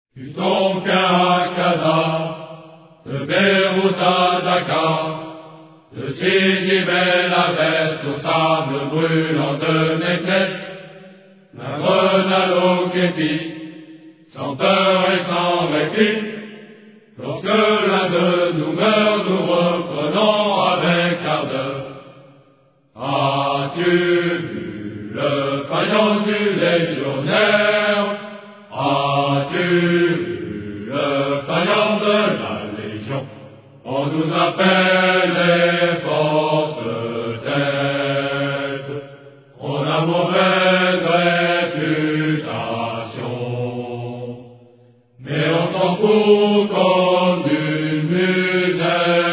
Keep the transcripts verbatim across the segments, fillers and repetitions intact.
Utonka Kaza, de Beyrouth à Dakar, de Sidi Bel Abbès au sable brûlant de Meknès, la grenade au képi, sans peur et sans répit. Lorsque l'un de nous meurt, nous reprenons avec ardeur. As-tu vu le faïence du légionnaire? As-tu vu le faïence de la Légion? On nous appelle les fortes têtes, on a mauvaise réputation, mais on s'en fout comme d'une musette.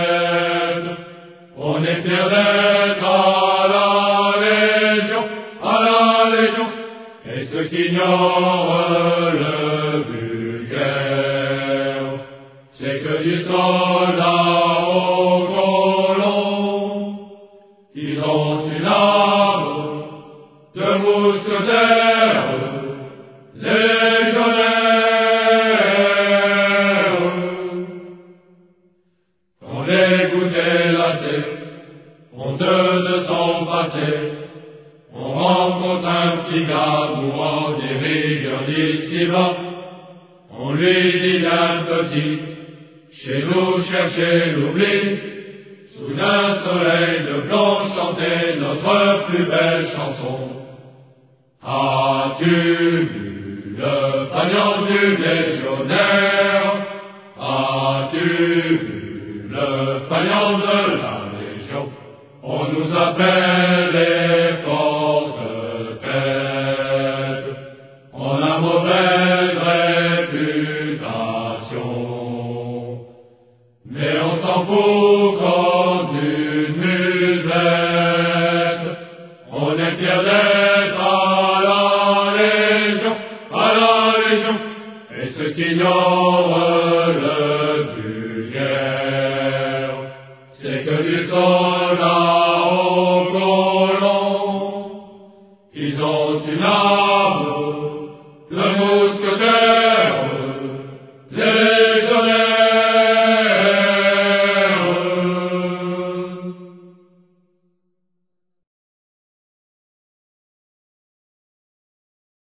On est fiers d'être à la Légion, à la Légion, et ceux qui ignorent le vulgaire, c'est que du soldat au colon, ils ont une arme de mousquetaires, légionnaires. Quand les goûters lassés, honteux de son passé, on rencontre un petit gars mourant des rigueurs d'ici-bas, on lui dit un petit, chez nous chercher l'oubli, sous un soleil de blanc chanter notre plus belle chanson. As-tu vu le fanion du légionnaire? As-tu vu le fanion de la Légion? On nous appelle les fortes têtes, on a mauvaise réputation, mais on s'en fout comme d'une musette. On est fiers d'être à la Légion, à la Légion, et ceux qui ignorent le vulgaire, c'est que du soldat au colon, ils ont une arme